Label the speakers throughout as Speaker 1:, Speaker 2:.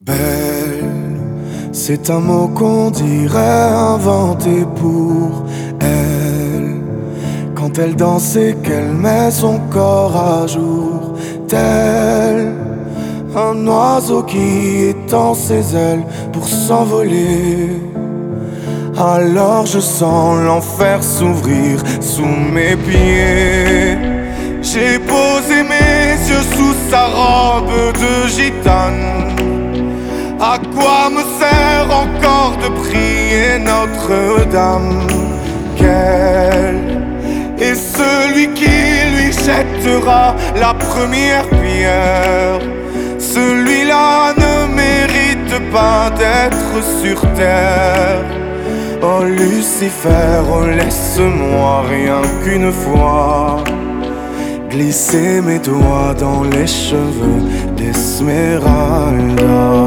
Speaker 1: Belle, c'est un mot qu'on dirait inventé pour elle. Quand elle danse et qu'elle met son corps à jour, tel un oiseau qui étend ses ailes pour s'envoler. Alors je sens l'enfer s'ouvrir sous mes pieds. J'ai posé mes yeux sous sa robe de gitane. À quoi me sert encore de prier Notre-Dame? Quel est celui qui lui jettera la première pierre? Celui-là ne mérite pas d'être sur terre. Oh Lucifer, oh laisse-moi rien qu'une fois glisser mes doigts dans les cheveux d'Esmeralda.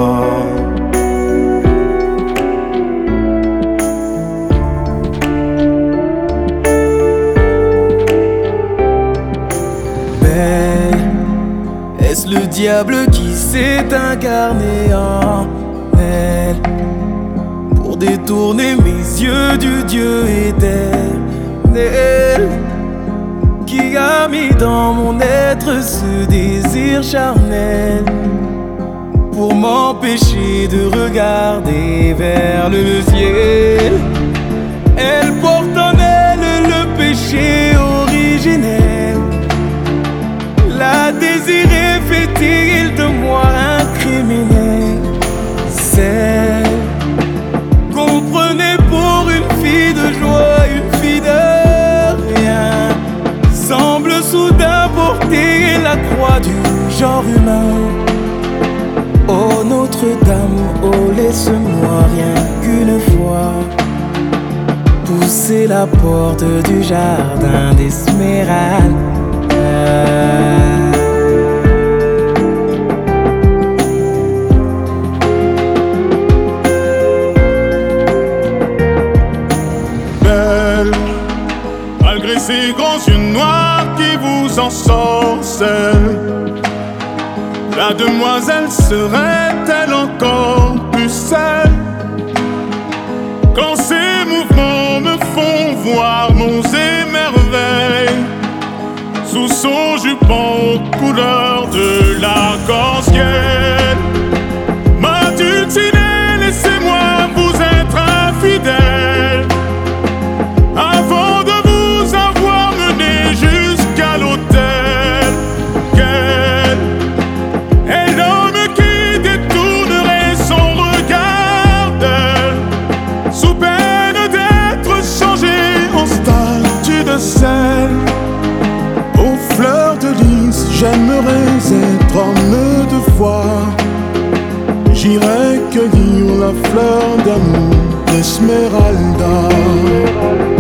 Speaker 2: Est-ce le diable qui s'est incarné en elle pour détourner mes yeux du Dieu éternel, qui a mis dans mon être ce désir charnel pour m'empêcher de regarder vers le ciel? Elle porte en elle le péché originel, la désirée fait-il de moi un criminel? Celle qu'on prenait pour une fille de joie, une fille de rien, semble soudain porter la croix du genre humain. Oh Notre-Dame, oh laisse-moi rien qu'une fois pousser la porte du jardin d'Esmeralda.
Speaker 3: Belle, malgré ces grands yeux noirs qui vous ensorcellent, la demoiselle serait-elle encore plus celle? Quand ses mouvements me font voir monts et merveilles sous son jupon aux couleurs de l'arc-en-ciel. Ma dulcinée, laissez-moi vous être infidèle avant de vous avoir mené jusqu'à l'autel. Quel est l'homme qui détournerait son regard d'elle sous peine d'être changé en statue de sel? Aux fleurs de lys, j'aimerais être homme de foi. J'irai cueillir la fleur d'amour d'Esmeralda.